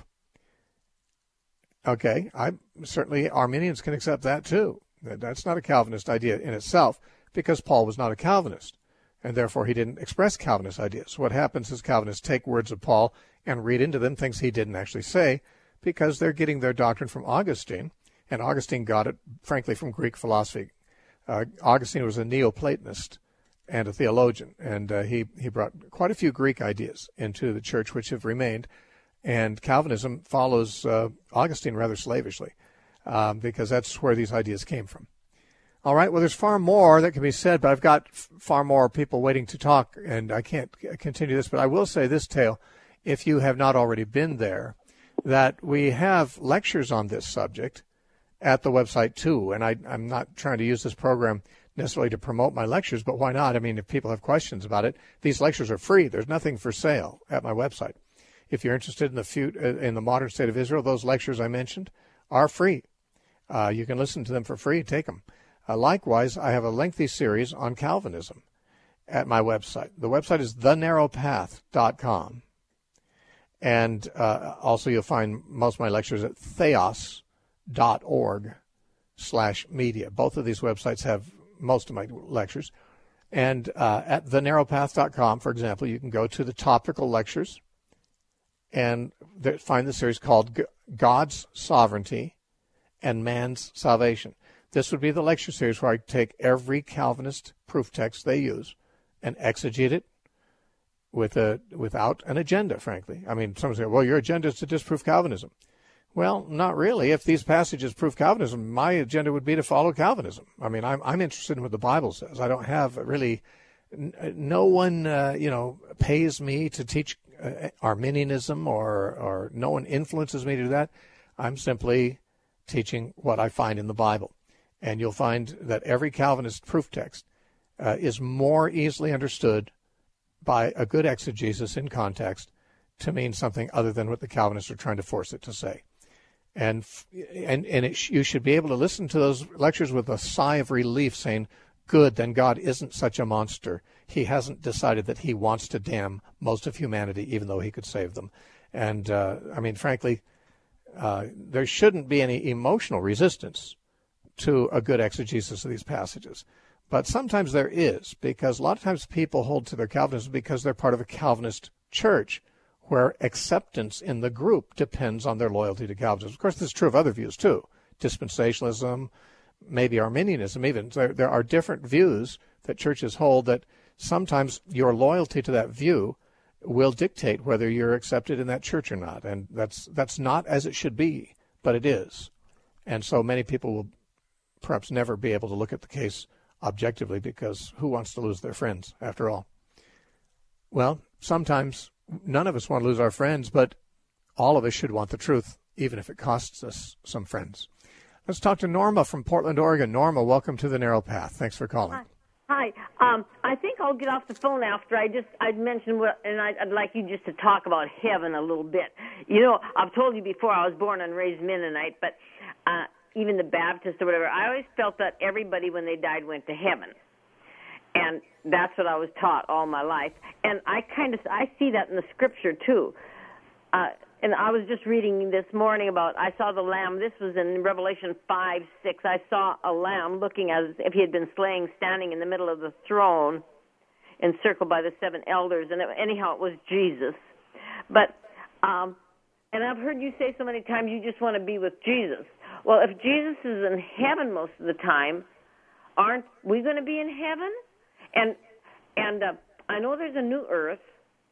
Okay, I certainly Arminians can accept that too. That's not a Calvinist idea in itself, because Paul was not a Calvinist, and therefore he didn't express Calvinist ideas. What happens is Calvinists take words of Paul and read into them things he didn't actually say, because they're getting their doctrine from Augustine, and Augustine got it, frankly, from Greek philosophy. Uh, Augustine was a Neoplatonist and a theologian, and uh, he, he brought quite a few Greek ideas into the church which have remained, and Calvinism follows uh, Augustine rather slavishly, um, because that's where these ideas came from. All right, well, there's far more that can be said, but I've got f- far more people waiting to talk, and I can't c- continue this, but I will say this tale, if you have not already been there, that we have lectures on this subject at the website too, and I, I'm not trying to use this program necessarily to promote my lectures, but why not? I mean, if people have questions about it, these lectures are free. There's nothing for sale at my website. If you're interested in the fut- in the modern state of Israel, those lectures I mentioned are free. Uh, you can listen to them for free, take them. Uh, likewise, I have a lengthy series on Calvinism at my website. The website is the narrow path dot com. And uh, also you'll find most of my lectures at theos dot org slash media. Both of these websites have most of my lectures. And uh, at the narrow path dot com, for example, you can go to the topical lectures and th- find the series called G- God's Sovereignty and Man's Salvation. This would be the lecture series where I take every Calvinist proof text they use and exegete it with a without an agenda, frankly. I mean, some say, well, your agenda is to disprove Calvinism. Well, not really. If these passages prove Calvinism, my agenda would be to follow Calvinism. I mean, I'm I'm interested in what the Bible says. I don't have really, no one, uh, you know, pays me to teach uh, Arminianism, or or no one influences me to do that. I'm simply teaching what I find in the Bible. And you'll find that every Calvinist proof text uh, is more easily understood by a good exegesis in context to mean something other than what the Calvinists are trying to force it to say. And and and it sh- you should be able to listen to those lectures with a sigh of relief, saying, good, then God isn't such a monster. He hasn't decided that he wants to damn most of humanity, even though he could save them. And, uh, I mean, frankly, uh, there shouldn't be any emotional resistance to a good exegesis of these passages. But sometimes there is, because a lot of times people hold to their Calvinism because they're part of a Calvinist church where acceptance in the group depends on their loyalty to Calvinism. Of course, this is true of other views, too. Dispensationalism, maybe Arminianism even. There, there are different views that churches hold that sometimes your loyalty to that view will dictate whether you're accepted in that church or not. And that's that's not as it should be, but it is. And so many people will perhaps never be able to look at the case objectively, because who wants to lose their friends, after all? Well, sometimes none of us want to lose our friends, but all of us should want the truth, even if it costs us some friends. Let's talk to Norma from Portland, Oregon. Norma, welcome to the Narrow Path. Thanks for calling. Hi. Hi. Um, I think I'll get off the phone after I just I'd mentioned what, and I'd, I'd like you just to talk about heaven a little bit. You know, I've told you before I was born and raised Mennonite, but uh, even the Baptist or whatever, I always felt that everybody when they died went to heaven, and that's what I was taught all my life. And I kind of I see that in the Scripture too. Uh, And I was just reading this morning about, I saw the Lamb, this was in Revelation five, six. I saw a Lamb looking as if he had been slain, standing in the middle of the throne, encircled by the seven elders. And it, anyhow, it was Jesus. But, um, and I've heard you say so many times you just want to be with Jesus. Well, if Jesus is in heaven most of the time, aren't we going to be in heaven? And, and uh, I know there's a new earth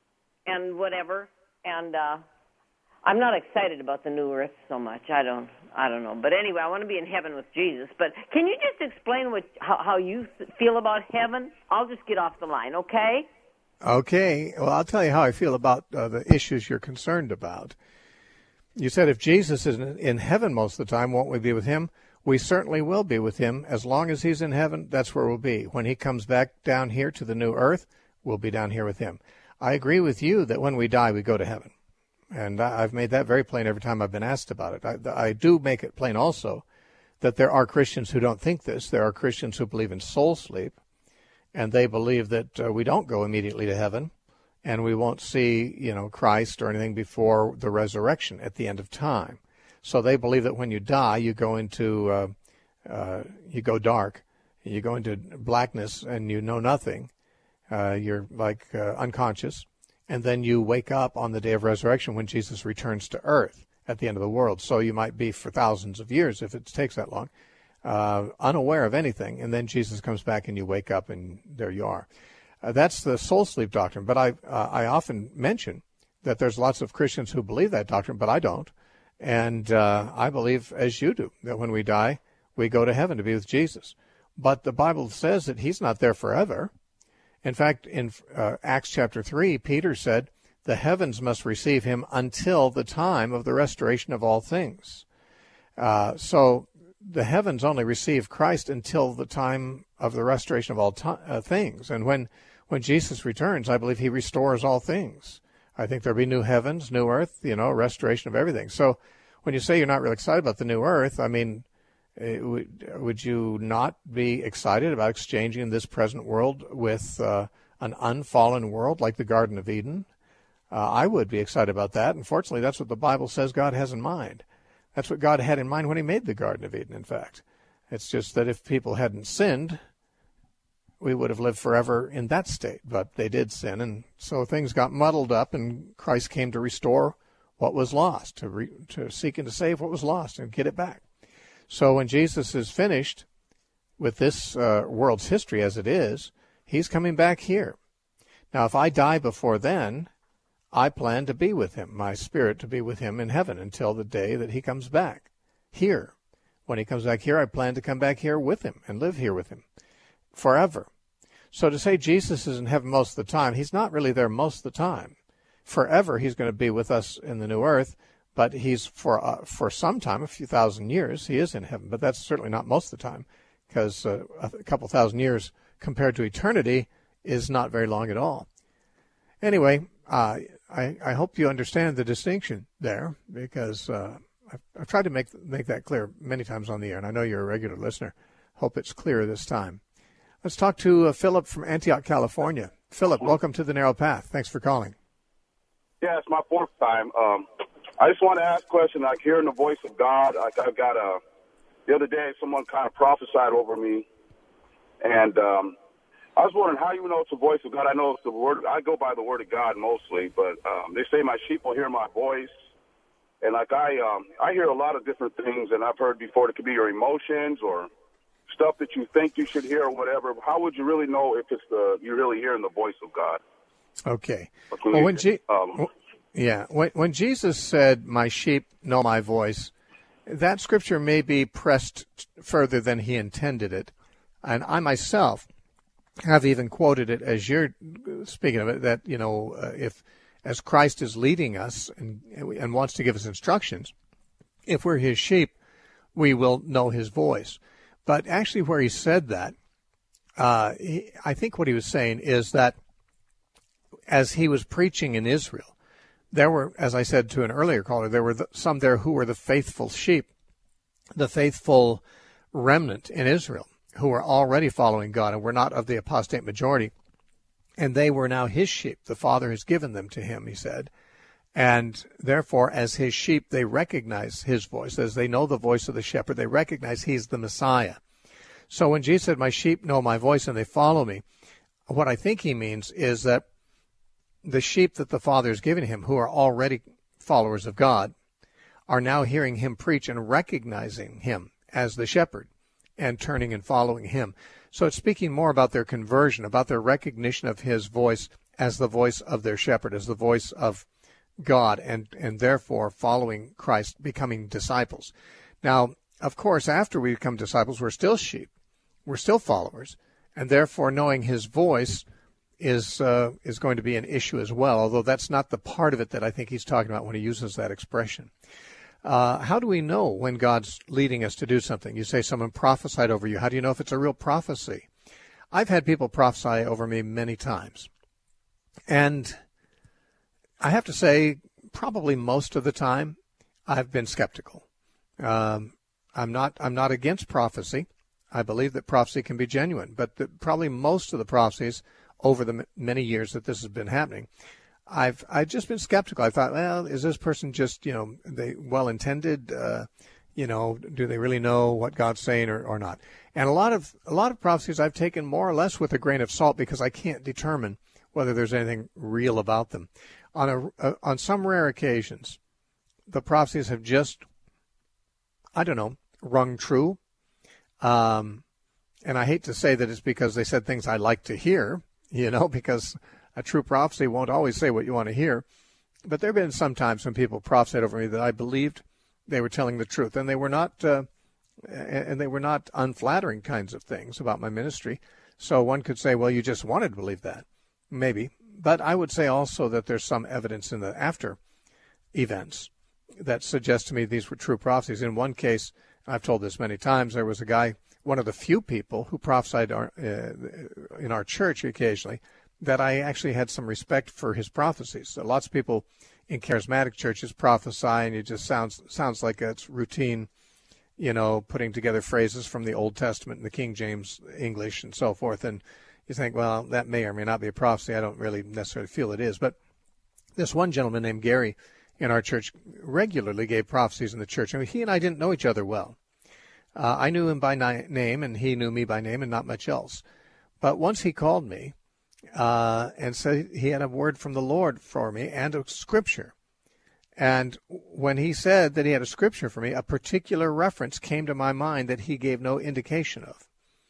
and whatever, and... Uh, I'm not excited about the new earth so much. I don't, I don't know. But anyway, I want to be in heaven with Jesus. But can you just explain what how, how you feel about heaven? I'll just get off the line, okay? Okay. Well, I'll tell you how I feel about uh, the issues you're concerned about. You said if Jesus is in heaven most of the time, won't we be with him? We certainly will be with him. As long as he's in heaven, that's where we'll be. When he comes back down here to the new earth, we'll be down here with him. I agree with you that when we die, we go to heaven. And I've made that very plain every time I've been asked about it. I, I do make it plain also that there are Christians who don't think this. There are Christians who believe in soul sleep, and they believe that uh, we don't go immediately to heaven, and we won't see, you know, Christ or anything before the resurrection at the end of time. So they believe that when you die, you go into, uh, uh, you go dark, you go into blackness, and you know nothing. Uh, you're like uh, unconscious. And then you wake up on the day of resurrection when Jesus returns to earth at the end of the world. So you might be for thousands of years, if it takes that long, uh, unaware of anything. And then Jesus comes back and you wake up and there you are. Uh, that's the soul sleep doctrine. But I, uh, I often mention that there's lots of Christians who believe that doctrine, but I don't. And uh, I believe, as you do, that when we die, we go to heaven to be with Jesus. But the Bible says that he's not there forever. In fact, in uh, Acts chapter three, Peter said, the heavens must receive him until the time of the restoration of all things. Uh, so the heavens only receive Christ until the time of the restoration of all t- uh, things. And when, when Jesus returns, I believe he restores all things. I think there'll be new heavens, new earth, you know, restoration of everything. So when you say you're not really excited about the new earth, I mean, would you not be excited about exchanging this present world with uh, an unfallen world like the Garden of Eden? Uh, I would be excited about that. Unfortunately, that's what the Bible says God has in mind. That's what God had in mind when he made the Garden of Eden, in fact. It's just that if people hadn't sinned, we would have lived forever in that state. But they did sin, and so things got muddled up, and Christ came to restore what was lost, to, re- to seek and to save what was lost and get it back. So when Jesus is finished with this uh, world's history as it is, he's coming back here. Now, if I die before then, I plan to be with him, my spirit to be with him in heaven until the day that he comes back here. When he comes back here, I plan to come back here with him and live here with him forever. So to say Jesus is in heaven most of the time, he's not really there most of the time. Forever, he's going to be with us in the new earth. But he's, for uh, for some time, a few thousand years, he is in heaven. But that's certainly not most of the time, because uh, a couple thousand years compared to eternity is not very long at all. Anyway, uh, I, I hope you understand the distinction there, because uh, I've, I've tried to make make that clear many times on the air, and I know you're a regular listener. Hope it's clear this time. Let's talk to uh, Philip from Antioch, California. Philip, welcome to the Narrow Path. Thanks for calling. Yeah, it's my fourth time. Um, I just want to ask a question, like hearing the voice of God. Like I've got a, the other day someone kind of prophesied over me And um, I was wondering how you know it's the voice of God. I know it's the word. I go by the word of God mostly, but um, they say my sheep will hear my voice. And like I, um, I hear a lot of different things, and I've heard before it could be your emotions or stuff that you think you should hear or whatever. How would you really know if it's the you're really hearing the voice of God? Okay. Well, when Je- um, yeah, when, when Jesus said, "My sheep know my voice," that scripture may be pressed further than he intended it, and I myself have even quoted it as you're speaking of it. That you know, uh, if as Christ is leading us and and wants to give us instructions, if we're his sheep, we will know his voice. But actually, where he said that, uh, he, I think what he was saying is that as he was preaching in Israel, there were, as I said to an earlier caller, there were the, some there who were the faithful sheep, the faithful remnant in Israel, who were already following God and were not of the apostate majority. And they were now his sheep. The Father has given them to him, he said. And therefore, as his sheep, they recognize his voice. As they know the voice of the shepherd, they recognize he's the Messiah. So when Jesus said, "My sheep know my voice and they follow me," what I think he means is that the sheep that the Father has given him, who are already followers of God, are now hearing him preach and recognizing him as the shepherd and turning and following him. So it's speaking more about their conversion, about their recognition of his voice as the voice of their shepherd, as the voice of God, and, and therefore following Christ, becoming disciples. Now, of course, after we become disciples, we're still sheep. We're still followers, and therefore knowing his voice is uh, is going to be an issue as well, although that's not the part of it that I think he's talking about when he uses that expression. Uh, how do we know when God's leading us to do something? You say someone prophesied over you. How do you know if it's a real prophecy? I've had people prophesy over me many times, and I have to say, probably most of the time, I've been skeptical. Um, I'm not. I'm not against prophecy. I believe that prophecy can be genuine, but the, probably most of the prophecies over the m- many years that this has been happening, I've I've just been skeptical. I thought, well, is this person just you know they well intended? Uh, you know, do they really know what God's saying or, or not? And a lot of a lot of prophecies I've taken more or less with a grain of salt because I can't determine whether there's anything real about them. On a, uh, on some rare occasions, the prophecies have just, I don't know, rung true. Um, and I hate to say that it's because they said things I like to hear, you know, because a true prophecy won't always say what you want to hear. But there have been some times when people prophesied over me that I believed they were telling the truth, and they were not, uh, and they were not unflattering kinds of things about my ministry. So one could say, well, you just wanted to believe that, maybe. But I would say also that there's some evidence in the after events that suggests to me these were true prophecies. In one case, I've told this many times, there was a guy, one of the few people who prophesied our, uh, in our church occasionally, that I actually had some respect for his prophecies. So lots of people in charismatic churches prophesy, and it just sounds sounds like it's routine, you know, putting together phrases from the Old Testament and the King James English and so forth. And you think, well, that may or may not be a prophecy. I don't really necessarily feel it is. But this one gentleman named Gary in our church regularly gave prophecies in the church. I mean, he and I didn't know each other well. Uh, I knew him by ni- name, and he knew me by name, and not much else. But once he called me uh, and said he had a word from the Lord for me and a scripture. And when he said that he had a scripture for me, a particular reference came to my mind that he gave no indication of.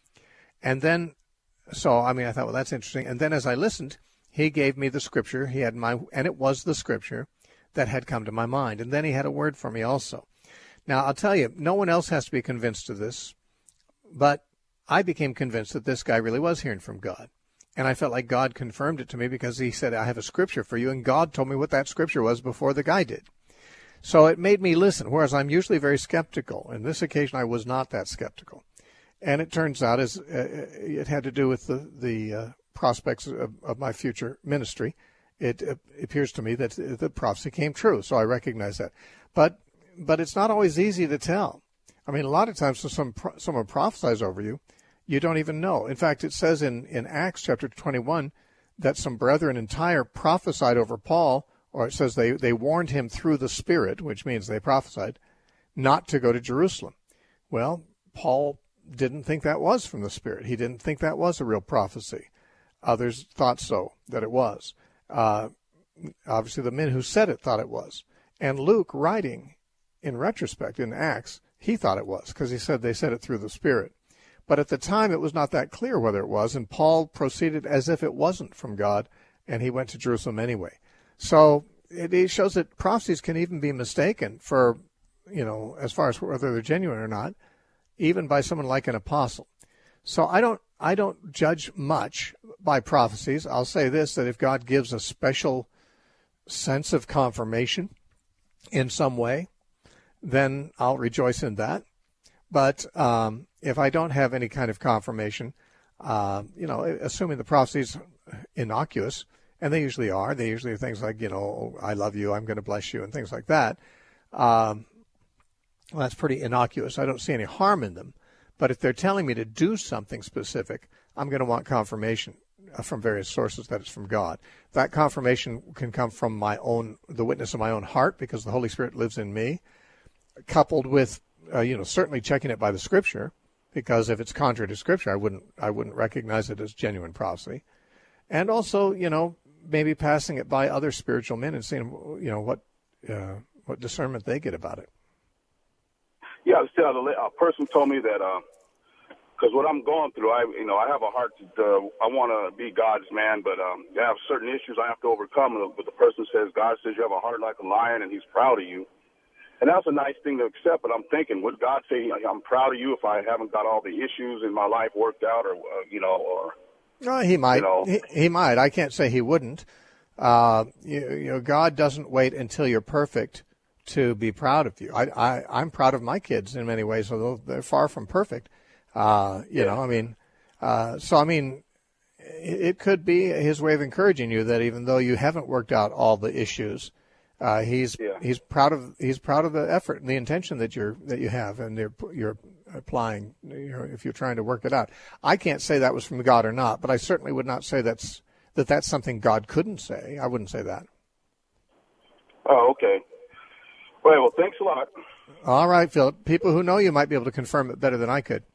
And then So, I mean, I thought, well, that's interesting. And then as I listened, he gave me the scripture he had in my, and it was the scripture that had come to my mind. And then he had a word for me also. Now, I'll tell you, no one else has to be convinced of this, but I became convinced that this guy really was hearing from God. And I felt like God confirmed it to me because he said, I have a scripture for you. And God told me what that scripture was before the guy did. So it made me listen, whereas I'm usually very skeptical. On this occasion, I was not that skeptical. And it turns out as uh, it had to do with the, the uh, prospects of, of my future ministry. It uh, appears to me that the prophecy came true, so I recognize that. But but it's not always easy to tell. I mean, a lot of times when some, someone prophesies over you, you don't even know. In fact, it says in, in Acts chapter twenty-one that some brethren in Tyre prophesied over Paul, or it says they, they warned him through the Spirit, which means they prophesied, not to go to Jerusalem. Well, Paul didn't think that was from the Spirit. He didn't think that was a real prophecy. Others thought so, that it was. Uh, obviously, the men who said it thought it was. And Luke, writing in retrospect in Acts, he thought it was, because he said they said it through the Spirit. But at the time, it was not that clear whether it was, and Paul proceeded as if it wasn't from God, and he went to Jerusalem anyway. So it, it shows that prophecies can even be mistaken for, you know, as far as whether they're genuine or not, even by someone like an apostle. So I don't I don't judge much by prophecies. I'll say this, that if God gives a special sense of confirmation in some way, then I'll rejoice in that. But um, if I don't have any kind of confirmation, uh, you know, assuming the prophecy's innocuous, and they usually are, they usually are things like, you know, I love you, I'm going to bless you, and things like that. Um, well, that's pretty innocuous. I don't see any harm in them. But if they're telling me to do something specific, I'm going to want confirmation from various sources that it's from God. That confirmation can come from my own, the witness of my own heart, because the Holy Spirit lives in me, coupled with, uh, you know, certainly checking it by the Scripture, because if it's contrary to Scripture, I wouldn't, I wouldn't recognize it as genuine prophecy. And also, you know, maybe passing it by other spiritual men and seeing, you know, what, uh, what discernment they get about it. Yeah, still, a person told me that, because uh, what I'm going through, I, you know, I have a heart to, uh, I want to be God's man, but um, I have certain issues I have to overcome. But the person says, God says you have a heart like a lion, and He's proud of you. And that's a nice thing to accept. But I'm thinking, would God say I'm proud of you if I haven't got all the issues in my life worked out, or uh, you know, or no, He might. You know. he, he might. I can't say He wouldn't. Uh, you, you know, God doesn't wait until you're perfect to be proud of you. I, I, I'm proud of my kids in many ways, although they're far from perfect. Uh, you yeah. know, I mean, uh, so I mean, it, it could be His way of encouraging you that even though you haven't worked out all the issues, uh, He's yeah. He's proud of He's proud of the effort and the intention that you're that you have, and you're, you're applying. You know, if you're trying to work it out, I can't say that was from God or not, but I certainly would not say that's that that's something God couldn't say. I wouldn't say that. Oh, okay. Well, well, thanks a lot. All right, Philip. People who know you might be able to confirm it better than I could.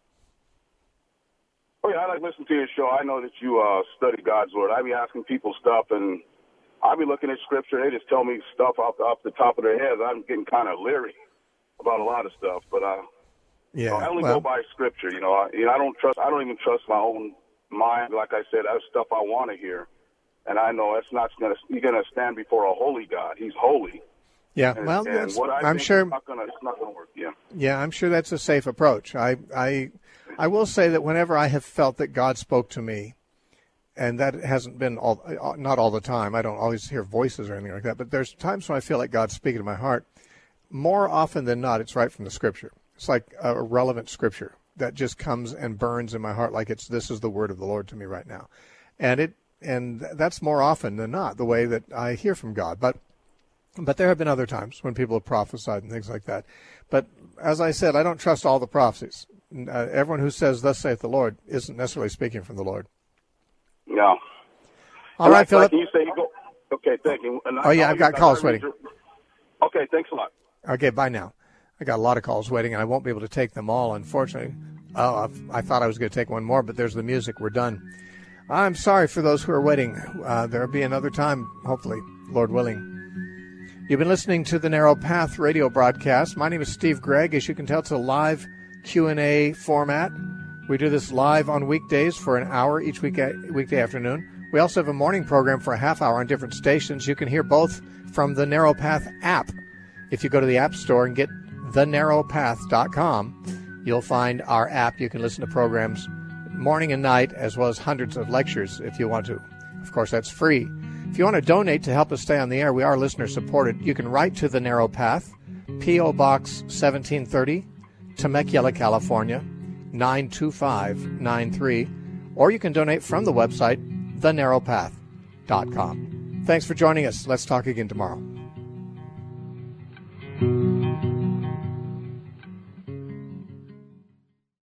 Oh, yeah, I like listening to your show. I know that you uh, study God's Word. I be asking people stuff, and I be looking at Scripture. They just tell me stuff off the, off the top of their heads. I'm getting kind of leery about a lot of stuff, but uh, yeah, so I only well, go by Scripture. You know, I, you know, I don't trust. I don't even trust my own mind. Like I said, that's stuff I want to hear, and I know it's not going to. You're going to stand before a holy God. He's holy. Yeah, and, well, and that's, what I I'm think sure it's not gonna, it's not going to work. Yeah. Yeah, I'm sure that's a safe approach. I, I, I will say that whenever I have felt that God spoke to me, and that hasn't been all, not all the time. I don't always hear voices or anything like that. But there's times when I feel like God's speaking to my heart. More often than not, it's right from the Scripture. It's like a relevant Scripture that just comes and burns in my heart, like it's this is the word of the Lord to me right now, and it and that's more often than not the way that I hear from God. But. But there have been other times when people have prophesied and things like that. But as I said, I don't trust all the prophecies. Uh, everyone who says, thus saith the Lord, isn't necessarily speaking from the Lord. No. All right, Philip. Like you say, you go, okay, thank you. And oh, yeah, I've got calls waiting. Okay, thanks a lot. Okay, bye now. I got a lot of calls waiting, and I won't be able to take them all, unfortunately. Oh, I've, I thought I was going to take one more, but there's the music. We're done. I'm sorry for those who are waiting. Uh, there'll be another time, hopefully, Lord willing. You've been listening to the Narrow Path radio broadcast. My name is Steve Gregg. As you can tell, it's a live Q and A format. We do this live on weekdays for an hour each week weekday afternoon. We also have a morning program for a half hour on different stations. You can hear both from the Narrow Path app. If you go to the App Store and get the narrow path dot com, you'll find our app. You can listen to programs morning and night, as well as hundreds of lectures if you want to. Of course, that's free. If you want to donate to help us stay on the air, we are listener-supported. You can write to The Narrow Path, P O. Box seventeen thirty, Temecula, California, nine two five nine three, or you can donate from the website, the narrow path dot com. Thanks for joining us. Let's talk again tomorrow.